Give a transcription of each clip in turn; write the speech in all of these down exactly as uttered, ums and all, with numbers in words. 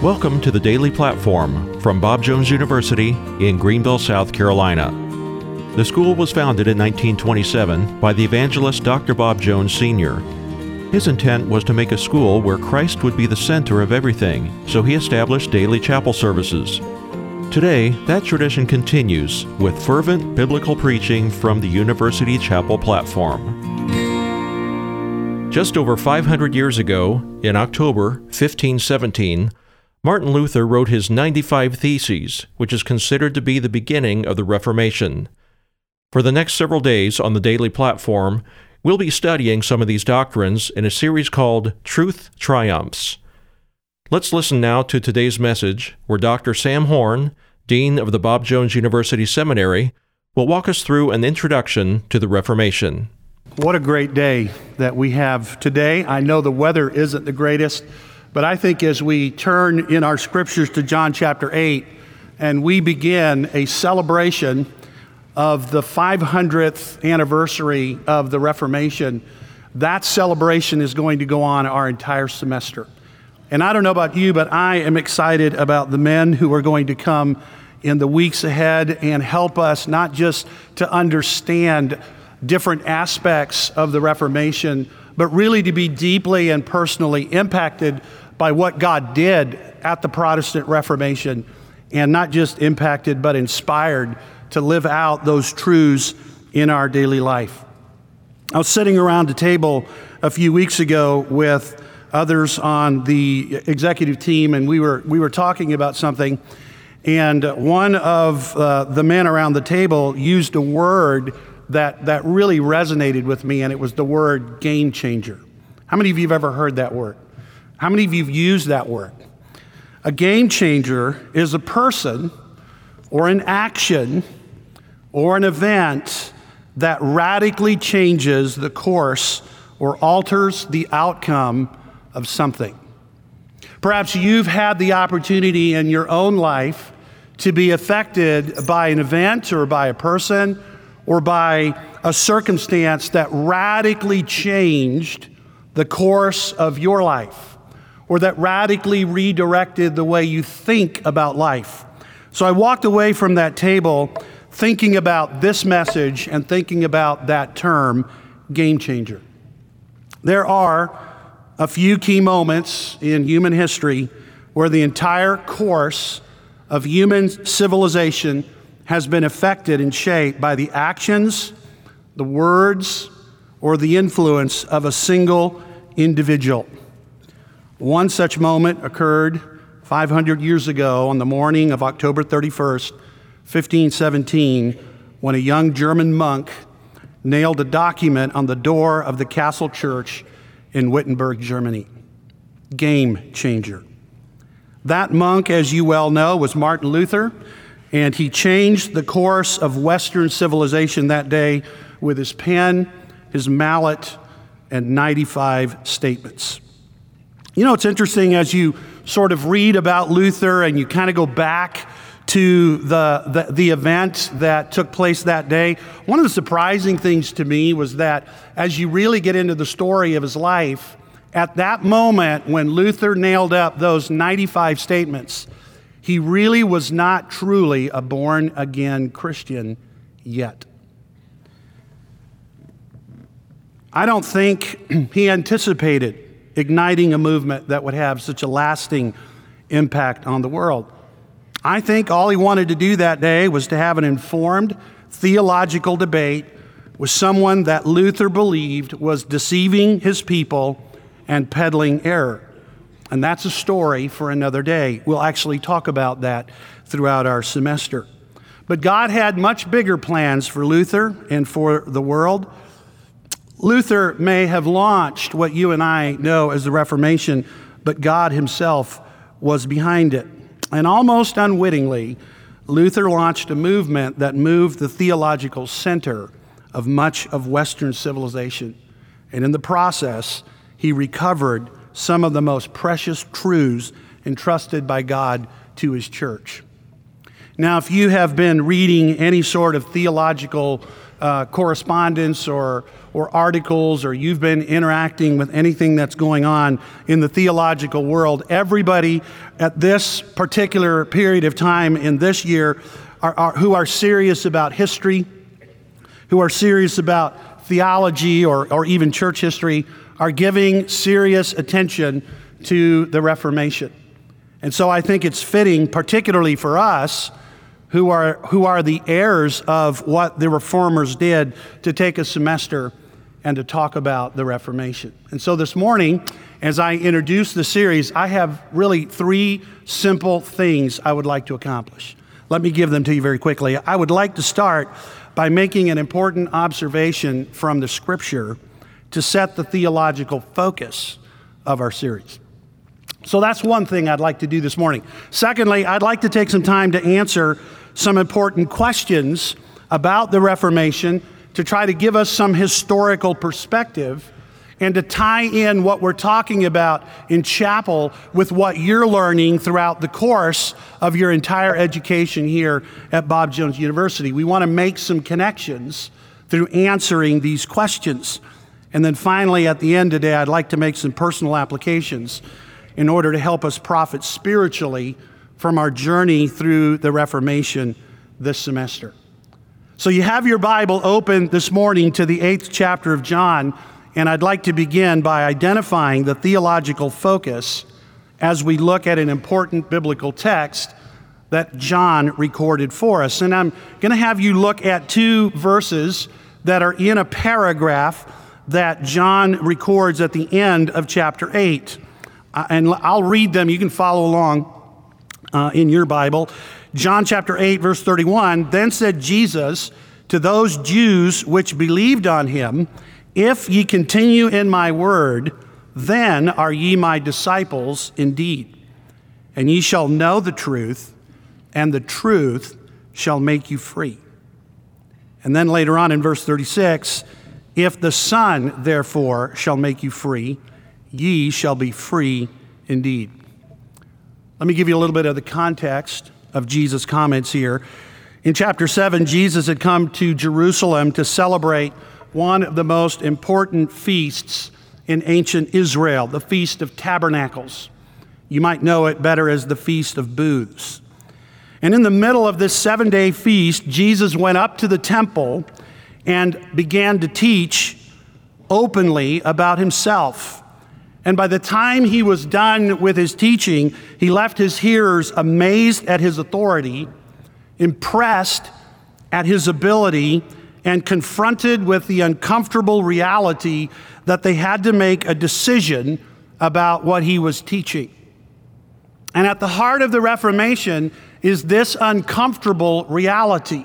Welcome to the Daily Platform from Bob Jones University in Greenville, South Carolina. The school was founded in nineteen twenty-seven by the evangelist Doctor Bob Jones Senior His intent was to make a school where Christ would be the center of everything, so he established daily chapel services. Today, that tradition continues with fervent biblical preaching from the University Chapel platform. Just over five hundred years ago, in October fifteen seventeen, Martin Luther wrote his ninety-five Theses, which is considered to be the beginning of the Reformation. For the next several days on the Daily Platform, we'll be studying some of these doctrines in a series called Truth Triumphs. Let's listen now to today's message, where Doctor Sam Horn, Dean of the Bob Jones University Seminary, will walk us through an introduction to the Reformation. What a great day that we have today. I know the weather isn't the greatest, but I think as we turn in our scriptures to John chapter eight, and we begin a celebration of the five hundredth anniversary of the Reformation, that celebration is going to go on our entire semester. And I don't know about you, but I am excited about the men who are going to come in the weeks ahead and help us not just to understand different aspects of the Reformation, but really to be deeply and personally impacted by what God did at the Protestant Reformation, and not just impacted, but inspired to live out those truths in our daily life. I was sitting around a table a few weeks ago with others on the executive team, and we were we were talking about something, and one of uh, the men around the table used a word that, that really resonated with me, and it was the word game changer. How many of you have ever heard that word? How many of you have used that word? A game changer is a person or an action or an event that radically changes the course or alters the outcome of something. Perhaps you've had the opportunity in your own life to be affected by an event or by a person or by a circumstance that radically changed the course of your life, or that radically redirected the way you think about life. So I walked away from that table thinking about this message and thinking about that term, game changer. There are a few key moments in human history where the entire course of human civilization has been affected and shaped by the actions, the words, or the influence of a single individual. One such moment occurred five hundred years ago on the morning of October thirty-first, fifteen seventeen, when a young German monk nailed a document on the door of the Castle Church in Wittenberg, Germany. Game changer. That monk, as you well know, was Martin Luther, and he changed the course of Western civilization that day with his pen, his mallet, and ninety-five statements. You know, it's interesting as you sort of read about Luther and you kind of go back to the, the, the event that took place that day. One of the surprising things to me was that as you really get into the story of his life, at that moment when Luther nailed up those ninety-five statements, he really was not truly a born-again Christian yet. I don't think he anticipated igniting a movement that would have such a lasting impact on the world. I think all he wanted to do that day was to have an informed theological debate with someone that Luther believed was deceiving his people and peddling error. And that's a story for another day. We'll actually talk about that throughout our semester. But God had much bigger plans for Luther and for the world. Luther may have launched what you and I know as the Reformation, but God himself was behind it. And almost unwittingly, Luther launched a movement that moved the theological center of much of Western civilization. And in the process, he recovered some of the most precious truths entrusted by God to his church. Now, if you have been reading any sort of theological uh, correspondence or, or articles, or you've been interacting with anything that's going on in the theological world, everybody at this particular period of time in this year are, are, who are serious about history, who are serious about theology or, or even church history, are giving serious attention to the Reformation. And so I think it's fitting, particularly for us, who are who are the heirs of what the Reformers did, to take a semester and to talk about the Reformation. And so this morning, as I introduce the series, I have really three simple things I would like to accomplish. Let me give them to you very quickly. I would like to start by making an important observation from the Scripture to set the theological focus of our series. So that's one thing I'd like to do this morning. Secondly, I'd like to take some time to answer some important questions about the Reformation, to try to give us some historical perspective and to tie in what we're talking about in chapel with what you're learning throughout the course of your entire education here at Bob Jones University. We want to make some connections through answering these questions. And then finally, at the end today, I'd like to make some personal applications in order to help us profit spiritually from our journey through the Reformation this semester. So you have your Bible open this morning to the eighth chapter of John, and I'd like to begin by identifying the theological focus as we look at an important biblical text that John recorded for us. And I'm going to have you look at two verses that are in a paragraph that John records at the end of chapter eight. Uh, and I'll read them. You can follow along uh, in your Bible. John chapter eight, verse thirty-one, "Then said Jesus to those Jews which believed on him, If ye continue in my word, then are ye my disciples indeed. And ye shall know the truth, and the truth shall make you free." And then later on in verse thirty-six, "If the Son therefore shall make you free, ye shall be free indeed." Let me give you a little bit of the context of Jesus' comments here. In chapter seven, Jesus had come to Jerusalem to celebrate one of the most important feasts in ancient Israel, the Feast of Tabernacles. You might know it better as the Feast of Booths. And in the middle of this seven-day feast, Jesus went up to the temple and began to teach openly about himself. And by the time he was done with his teaching, he left his hearers amazed at his authority, impressed at his ability, and confronted with the uncomfortable reality that they had to make a decision about what he was teaching. And at the heart of the Reformation is this uncomfortable reality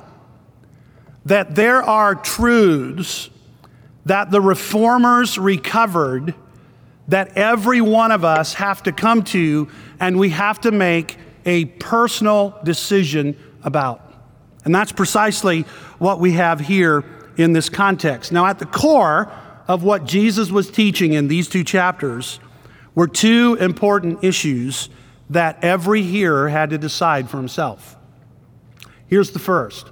that there are truths that the Reformers recovered that every one of us have to come to, and we have to make a personal decision about. And that's precisely what we have here in this context. Now, at the core of what Jesus was teaching in these two chapters were two important issues that every hearer had to decide for himself. Here's the first.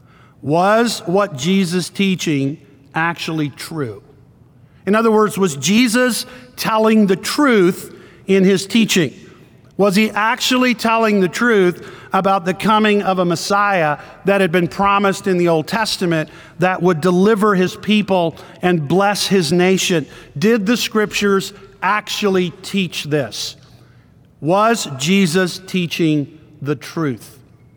Was what Jesus' teaching actually true? In other words, was Jesus telling the truth in his teaching? Was he actually telling the truth about the coming of a Messiah that had been promised in the Old Testament that would deliver his people and bless his nation? Did the Scriptures actually teach this? Was Jesus teaching the truth?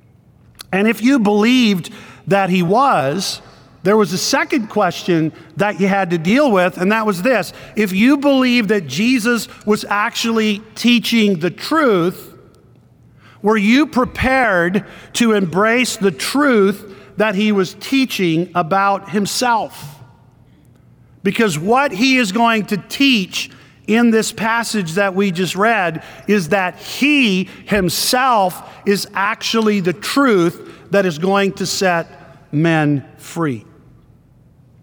And if you believed that he was, there was a second question that you had to deal with, and that was this. If you believe that Jesus was actually teaching the truth, were you prepared to embrace the truth that he was teaching about himself? Because what he is going to teach in this passage that we just read is that he himself is actually the truth that is going to set men free.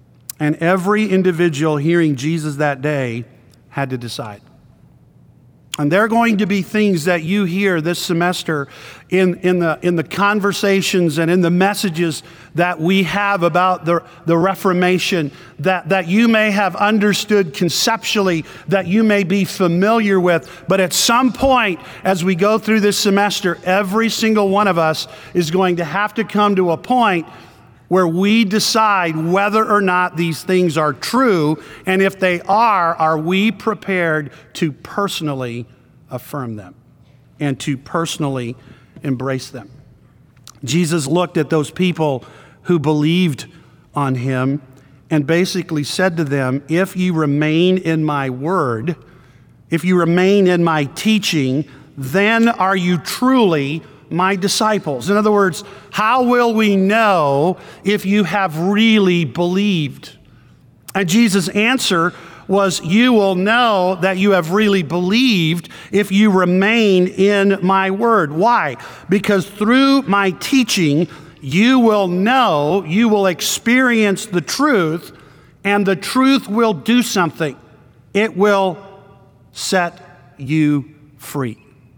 And every individual hearing Jesus that day had to decide. And there are going to be things that you hear this semester in, in, the, in the conversations and in the messages that we have about the, the Reformation that, that you may have understood conceptually, that you may be familiar with. But at some point, as we go through this semester, every single one of us is going to have to come to a point where we decide whether or not these things are true, and if they are, are we prepared to personally affirm them and to personally embrace them? Jesus looked at those people who believed on him and basically said to them, if you remain in my word, if you remain in my teaching, then are you truly my disciples. In other words, how will we know if you have really believed? And Jesus' answer was, you will know that you have really believed if you remain in my word. Why? Because through my teaching, you will know, you will experience the truth, and the truth will do something. It will set you free.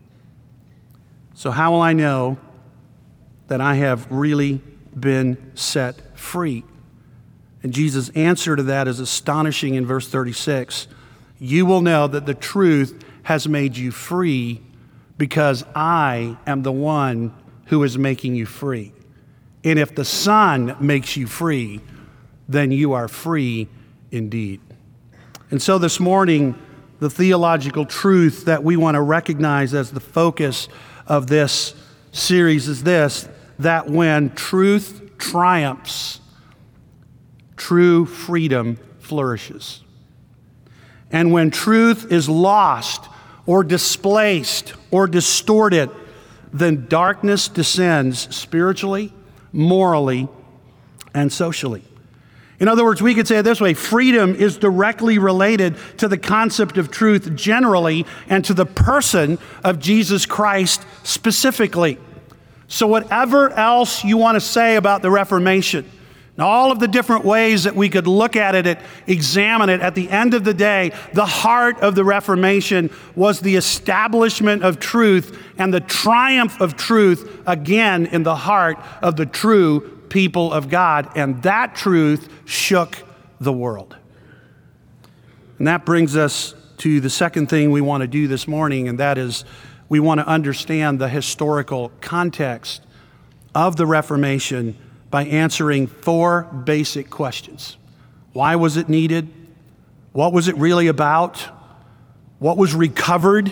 So how will I know that I have really been set free? And Jesus' answer to that is astonishing in verse thirty-six. You will know that the truth has made you free because I am the one who is making you free. And if the Son makes you free, then you are free indeed. And so this morning, the theological truth that we want to recognize as the focus of this series is this, that when truth triumphs, true freedom flourishes. And when truth is lost or displaced or distorted, then darkness descends spiritually, morally, and socially. In other words, we could say it this way: freedom is directly related to the concept of truth generally and to the person of Jesus Christ specifically. So whatever else you want to say about the Reformation, and all of the different ways that we could look at it, examine it, at the end of the day, the heart of the Reformation was the establishment of truth and the triumph of truth again in the heart of the true people of God, and that truth shook the world. And that brings us to the second thing we want to do this morning, and that is we want to understand the historical context of the Reformation by answering four basic questions. Why was it needed? What was it really about? What was recovered?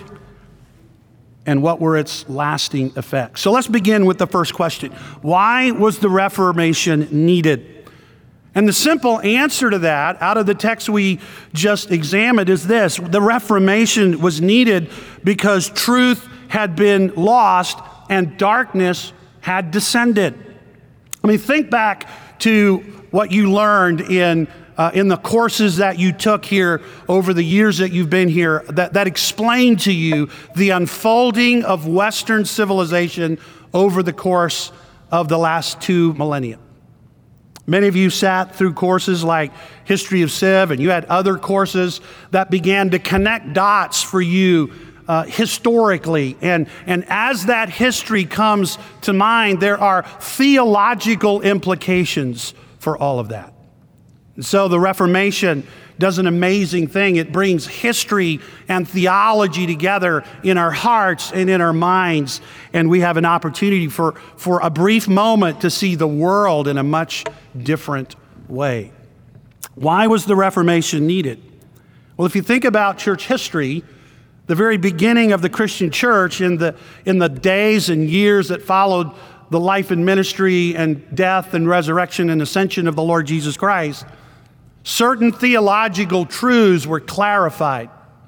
And what were its lasting effects? So let's begin with the first question. Why was the Reformation needed? And the simple answer to that, out of the text we just examined, is this: the Reformation was needed because truth had been lost and darkness had descended. I mean, think back to what you learned in Uh, in the courses that you took here over the years that you've been here, that, that explained to you the unfolding of Western civilization over the course of the last two millennia. Many of you sat through courses like History of Civ, and you had other courses that began to connect dots for you uh, historically. And, and as that history comes to mind, there are theological implications for all of that. So the Reformation does an amazing thing. It brings history and theology together in our hearts and in our minds. And we have an opportunity for, for a brief moment to see the world in a much different way. Why was the Reformation needed? Well, if you think about church history, the very beginning of the Christian church in the, in the days and years that followed the life and ministry and death and resurrection and ascension of the Lord Jesus Christ, certain theological truths were clarified.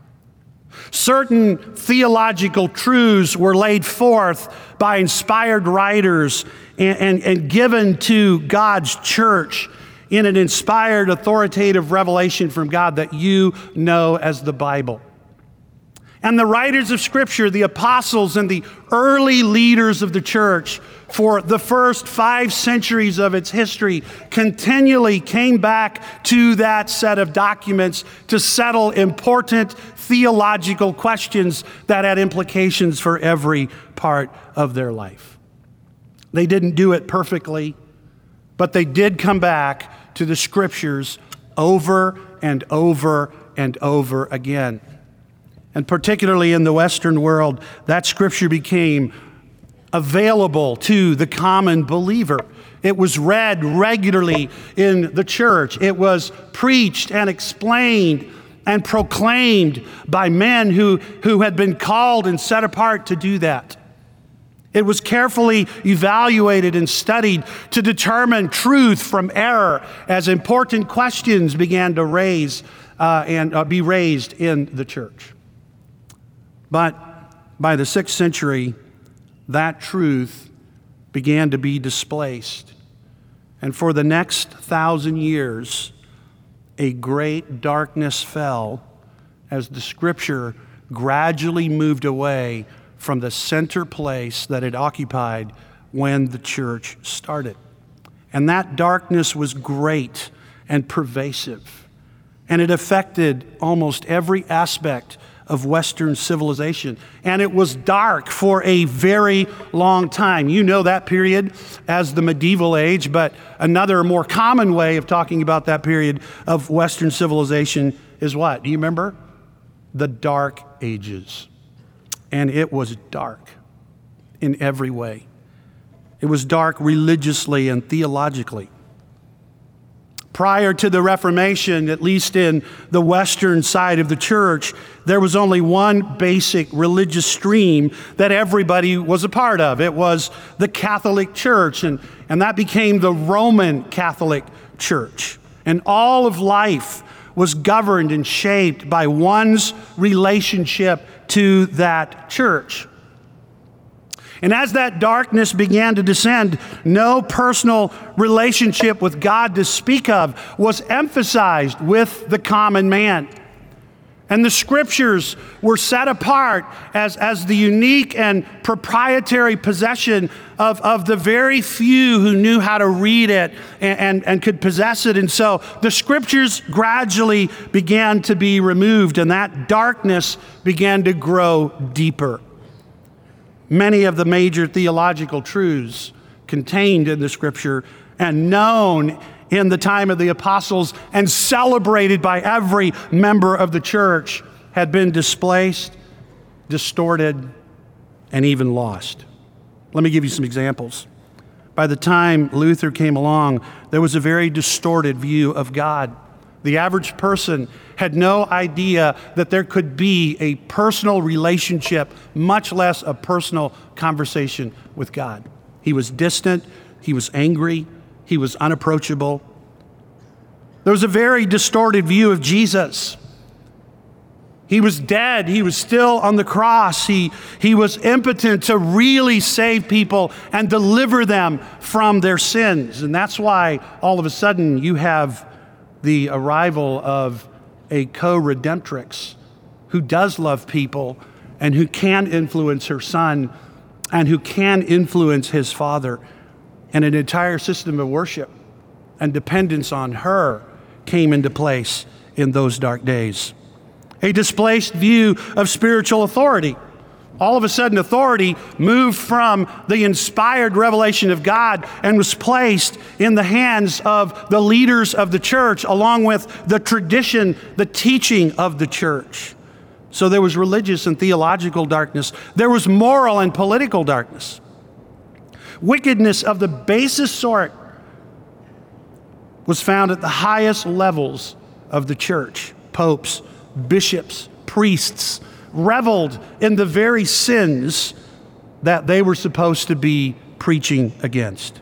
Certain theological truths were laid forth by inspired writers and, and, and given to God's church in an inspired, authoritative revelation from God that you know as the Bible. And the writers of Scripture, the apostles and the early leaders of the church for the first five centuries of its history continually came back to that set of documents to settle important theological questions that had implications for every part of their life. They didn't do it perfectly, but they did come back to the Scriptures over and over and over again. And particularly in the Western world, that Scripture became available to the common believer. It was read regularly in the church. It was preached and explained and proclaimed by men who, who had been called and set apart to do that. It was carefully evaluated and studied to determine truth from error as important questions began to raise uh, and uh, be raised in the church. But by the sixth century, that truth began to be displaced. And for the next thousand years, a great darkness fell as the Scripture gradually moved away from the center place that it occupied when the church started. And that darkness was great and pervasive. And it affected almost every aspect of Western civilization. And it was dark for a very long time. You know that period as the medieval age, but another more common way of talking about that period of Western civilization is what? Do you remember? The Dark Ages. And it was dark in every way. It was dark religiously and theologically. Prior to the Reformation, at least in the Western side of the church, there was only one basic religious stream that everybody was a part of. It was the Catholic Church, and, and that became the Roman Catholic Church. And all of life was governed and shaped by one's relationship to that church. And as that darkness began to descend, no personal relationship with God to speak of was emphasized with the common man. And the Scriptures were set apart as, as the unique and proprietary possession of, of the very few who knew how to read it and, and, and could possess it. And so the Scriptures gradually began to be removed, and that darkness began to grow deeper. Many of the major theological truths contained in the Scripture and known in the time of the apostles and celebrated by every member of the church had been displaced, distorted, and even lost. Let me give you some examples. By the time Luther came along, there was a very distorted view of God. The average person had no idea that there could be a personal relationship, much less a personal conversation with God. He was distant, he was angry, he was unapproachable. There was a very distorted view of Jesus. He was dead. He was still on the cross. He, he was impotent to really save people and deliver them from their sins. And that's why all of a sudden you have the arrival of a co-redemptrix who does love people and who can influence her son and who can influence his father. And an entire system of worship and dependence on her came into place in those dark days. A displaced view of spiritual authority. All of a sudden, authority moved from the inspired revelation of God and was placed in the hands of the leaders of the church, along with the tradition, the teaching of the church. So there was religious and theological darkness. There was moral and political darkness. Wickedness of the basest sort was found at the highest levels of the church. Popes, bishops, priests reveled in the very sins that they were supposed to be preaching against.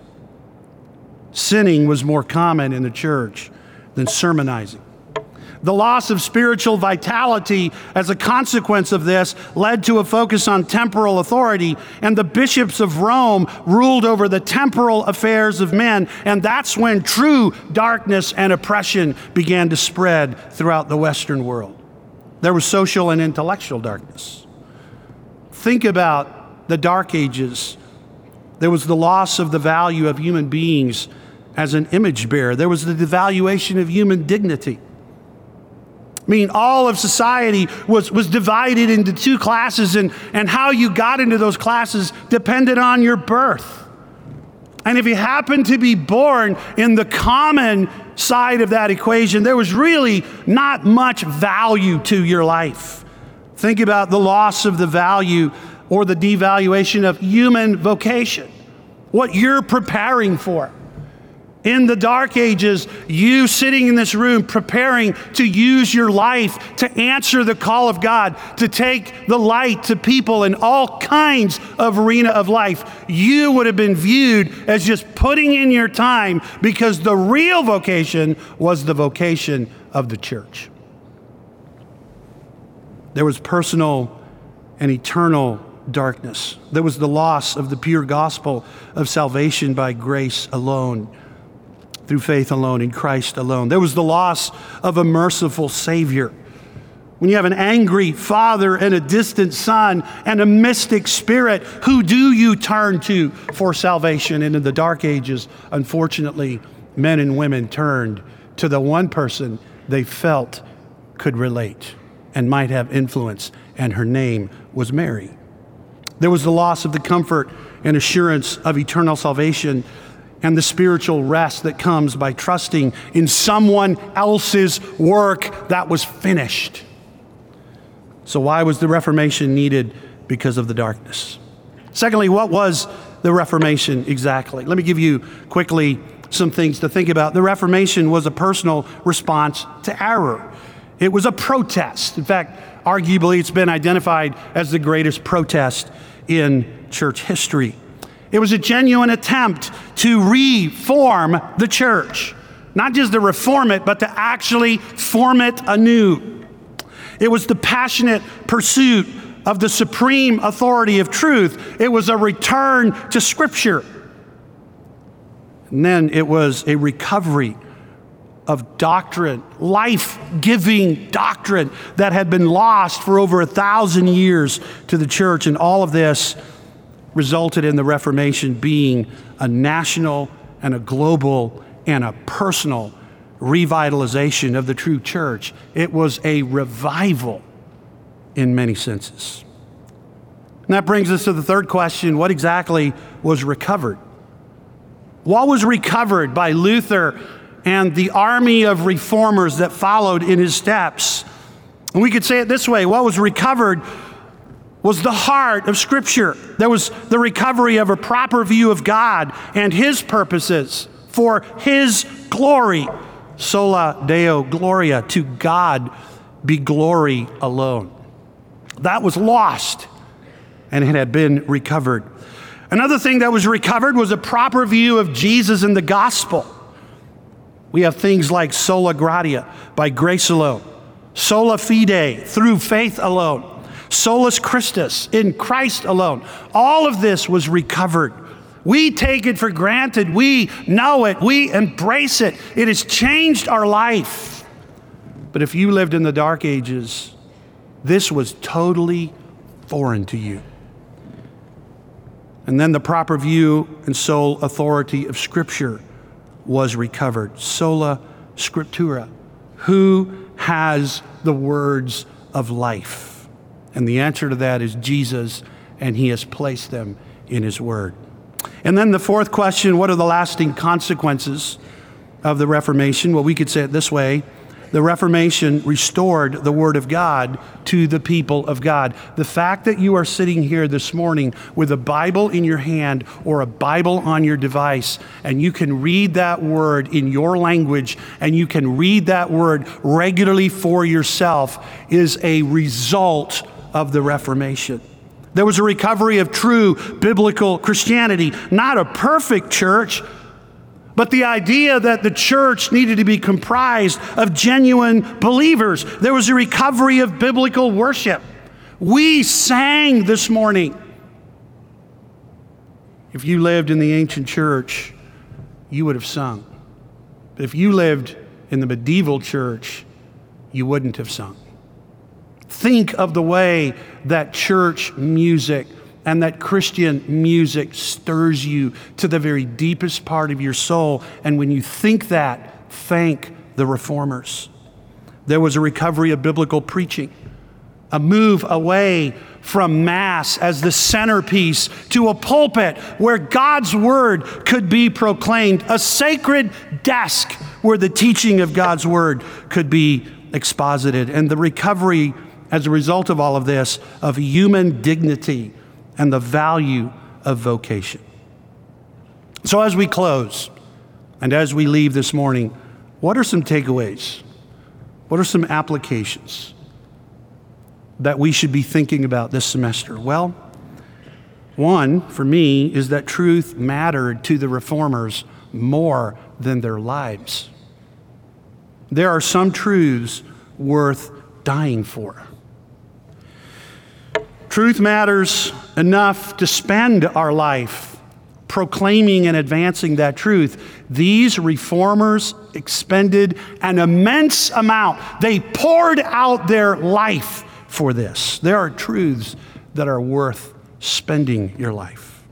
Sinning was more common in the church than sermonizing. The loss of spiritual vitality as a consequence of this led to a focus on temporal authority, and the bishops of Rome ruled over the temporal affairs of men, and that's when true darkness and oppression began to spread throughout the Western world. There was social and intellectual darkness. Think about the Dark Ages. There was the loss of the value of human beings as an image bearer. There was the devaluation of human dignity. I mean, all of society was, was divided into two classes, and, and how you got into those classes depended on your birth. And if you happened to be born in the common side of that equation, there was really not much value to your life. Think about the loss of the value or the devaluation of human vocation, what you're preparing for. In the Dark Ages, you sitting in this room preparing to use your life to answer the call of God, to take the light to people in all kinds of arena of life, you would have been viewed as just putting in your time, because the real vocation was the vocation of the church. There was personal and eternal darkness. There was the loss of the pure gospel of salvation by grace alone, through faith alone, in Christ alone. There was the loss of a merciful Savior. When you have an angry father and a distant son and a mystic spirit, who do you turn to for salvation? And in the Dark Ages, unfortunately, men and women turned to the one person they felt could relate and might have influence, and her name was Mary. There was the loss of the comfort and assurance of eternal salvation and the spiritual rest that comes by trusting in someone else's work that was finished. So why was the Reformation needed? Because of the darkness. Secondly, what was the Reformation exactly? Let me give you quickly some things to think about. The Reformation was a personal response to error. It was a protest. In fact, arguably it's been identified as the greatest protest in church history. It was a genuine attempt to reform the church. Not just to reform it, but to actually form it anew. It was the passionate pursuit of the supreme authority of truth. It was a return to Scripture. And then it was a recovery of doctrine, life-giving doctrine that had been lost for over a thousand years to the church. And all of this resulted in the Reformation being a national and a global and a personal revitalization of the true church. It was a revival in many senses. And that brings us to the third question: what exactly was recovered? What was recovered by Luther and the army of reformers that followed in his steps? And we could say it this way: what was recovered was the heart of Scripture. There was the recovery of a proper view of God and His purposes for His glory. Sola Deo Gloria, to God be glory alone. That was lost, and it had been recovered. Another thing that was recovered was a proper view of Jesus and the gospel. We have things like sola gratia, by grace alone, sola fide, through faith alone, solus Christus, in Christ alone. All of this was recovered. We take it for granted. We know it. We embrace it. It has changed our life. But if you lived in the Dark Ages, this was totally foreign to you. And then the proper view and sole authority of Scripture was recovered. Sola Scriptura. Who has the words of life? And the answer to that is Jesus, and He has placed them in His Word. And then the fourth question: what are the lasting consequences of the Reformation? Well, we could say it this way: the Reformation restored the Word of God to the people of God. The fact that you are sitting here this morning with a Bible in your hand or a Bible on your device, and you can read that Word in your language, and you can read that Word regularly for yourself, is a result of the Reformation. There was a recovery of true biblical Christianity, not a perfect church, but the idea that the church needed to be comprised of genuine believers. There was a recovery of biblical worship. We sang this morning. If you lived in the ancient church, you would have sung. But if you lived in the medieval church, you wouldn't have sung. Think of the way that church music and that Christian music stirs you to the very deepest part of your soul. And when you think that, thank the reformers. There was a recovery of biblical preaching, a move away from Mass as the centerpiece to a pulpit where God's word could be proclaimed, a sacred desk where the teaching of God's word could be exposited, and the recovery as a result of all of this of human dignity and the value of vocation. So as we close and as we leave this morning, what are some takeaways? What are some applications that we should be thinking about this semester? Well, one for me is that truth mattered to the reformers more than their lives. There are some truths worth dying for. Truth matters enough to spend our life proclaiming and advancing that truth. These reformers expended an immense amount. They poured out their life for this. There are truths that are worth spending your life.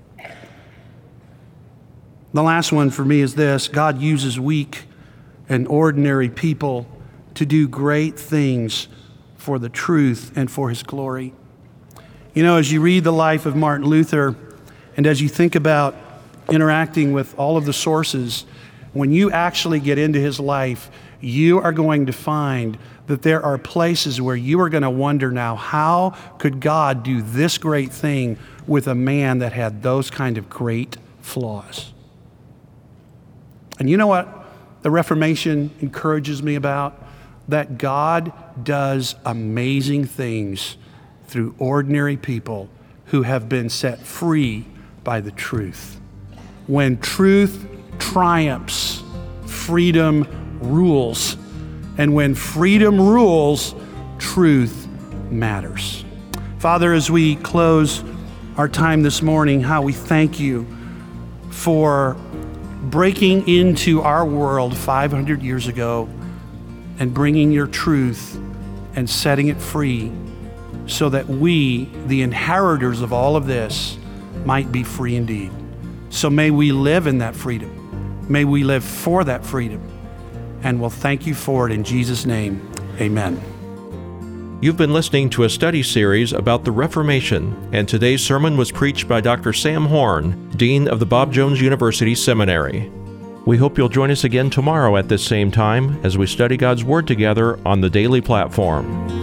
The last one for me is this: God uses weak and ordinary people to do great things for the truth and for His glory. You know, as you read the life of Martin Luther, and as you think about interacting with all of the sources, when you actually get into his life, you are going to find that there are places where you are going to wonder now, how could God do this great thing with a man that had those kind of great flaws? And you know what the Reformation encourages me about? That God does amazing things through ordinary people who have been set free by the truth. When truth triumphs, freedom rules. And when freedom rules, truth matters. Father, as we close our time this morning, how we thank you for breaking into our world five hundred years ago and bringing your truth and setting it free so that we, the inheritors of all of this, might be free indeed. So may we live in that freedom. May we live for that freedom. And we'll thank you for it in Jesus' name. Amen. You've been listening to a study series about the Reformation, and today's sermon was preached by Doctor Sam Horn, Dean of the Bob Jones University Seminary. We hope you'll join us again tomorrow at this same time as we study God's Word together on the Daily Platform.